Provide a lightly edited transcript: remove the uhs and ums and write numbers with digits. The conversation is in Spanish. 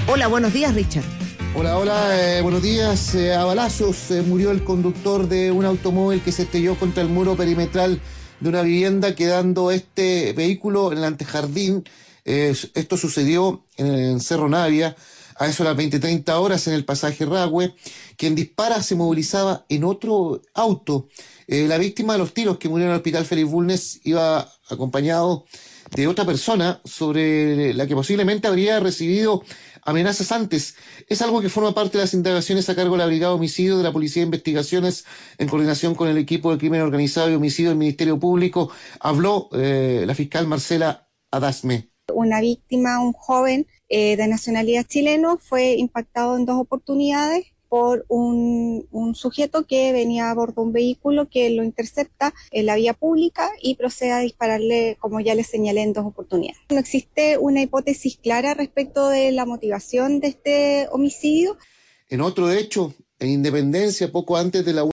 Hola, buenos días, Richard. Hola, buenos días. A balazos murió el conductor de un automóvil que se estrelló contra el muro perimetral de una vivienda, quedando este vehículo en el antejardín. Esto sucedió en Cerro Navia, a eso de las 20:30 en el pasaje Rahue. Quien dispara se movilizaba en otro auto. La víctima de los tiros que murió en el hospital Félix Bulnes iba acompañado de otra persona sobre la que posiblemente habría recibido amenazas antes. Es algo que forma parte de las indagaciones a cargo de la Brigada de Homicidio de la Policía de Investigaciones en coordinación con el equipo de crimen organizado y homicidio del Ministerio Público. Habló la fiscal Marcela Adasme. Una víctima, un joven de nacionalidad chileno, fue impactado en 2 oportunidades por un sujeto que venía a bordo de un vehículo que lo intercepta en la vía pública y procede a dispararle, como ya le señalé, en 2 oportunidades. No existe una hipótesis clara respecto de la motivación de este homicidio. En otro hecho, en Independencia, poco antes de la